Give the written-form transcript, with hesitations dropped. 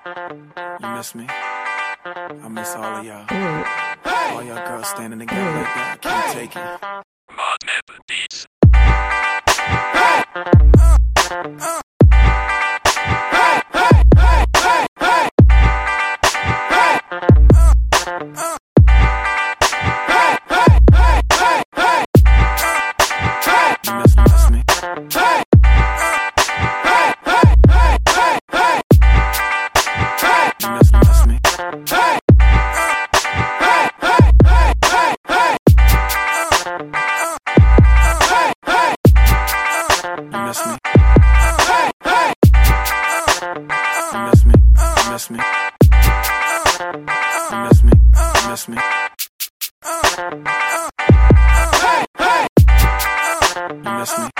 You miss me? I miss all of y'all. All y'all girls standing together like that. I can't take it. Modnip Beats. You miss me?